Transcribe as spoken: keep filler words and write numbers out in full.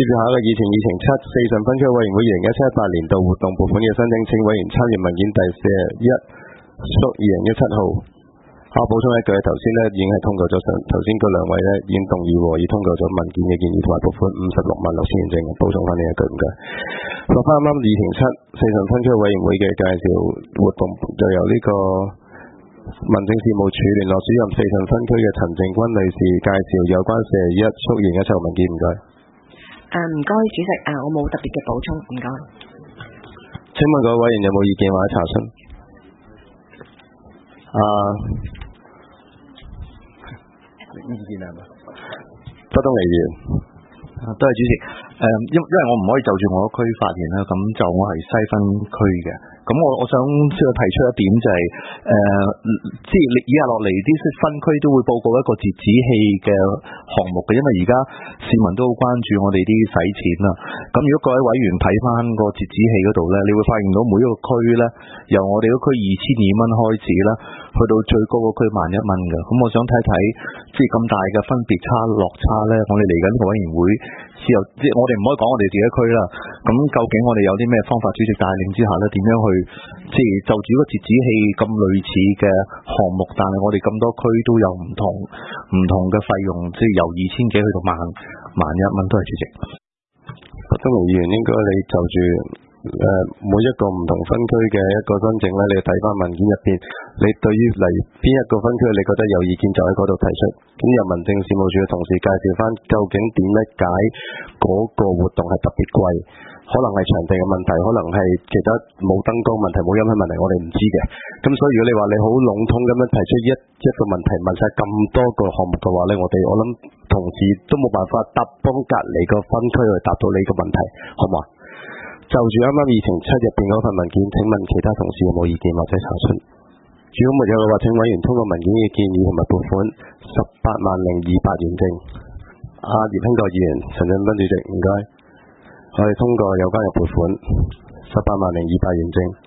接住下一個議程，議程七，四神分區委員會二零一七一八年度活動撥款嘅申請，請委員參閱文件第四十一屬二零一七號。我補充一句，頭先咧已經係通過咗，頭先嗰兩位咧已經動議和議通過咗文件嘅建議同埋撥款五十六萬六千元正，補充翻呢一句唔該。落翻啱啱議程七，四神分區委員會嘅介紹活動就由呢個民政事務處聯絡主任四神分區嘅陳靜君女士介紹有關四十一屬二零一七號文件，唔該。 誒唔該，主席，誒、啊、我冇特別嘅補充，唔該。 請問各位委員有冇意見或者查詢？啊，意見係嘛？不東嚟源。 多謝主席。誒、呃，因因為我唔可以就住我個區發言啦，咁就我係西分區嘅。咁我我想先提出一點就係、是，誒、呃，即係以下落嚟啲分區都會報告一個截止器嘅項目嘅，因為而家市民都好關注我哋啲使錢啦。咁如果各位委員睇翻個截止器嗰度咧，你會發現到每一個區咧，由我哋嗰區二千二蚊開始啦，去到最高個區萬一蚊嘅。咁我想睇睇，即係咁大嘅分別差落差咧，我哋嚟緊個委員會之後，即係我哋唔可以講我哋自己區啦。咁究竟我哋有啲咩方法，主席帶領之下咧，點樣去即係就住個截止器咁類似嘅項目，但係我哋咁多區都有唔同唔同嘅費用，即係由二千幾去到萬萬一蚊，都係主席。 不東議員應該你就住誒、呃、每一個唔同分區嘅一個申請咧，你睇翻文件入邊，你對於嚟邊一個分區你覺得有意見就喺嗰度提出，咁由民政事務處嘅同事介紹翻究竟點解嗰個活動係特別貴，可能係場地嘅問題，可能係其他冇燈光問題、冇音響問題，我哋唔知嘅。咁所以如果你話你好籠統咁樣提出一一個問題問晒咁多個項目嘅話咧，我哋我諗同事都冇辦法答幫隔離個分區去答到你個問題，好嘛？就住啱啱議程七入邊嗰份文件，請問其他同事有冇意見或者查詢？如果沒有嘅話，請委員通過文件嘅建議同埋撥款十八萬零二百元正。阿葉興國議員、陳振斌主席，唔該，我哋通過有關嘅撥款十八萬零二百元正。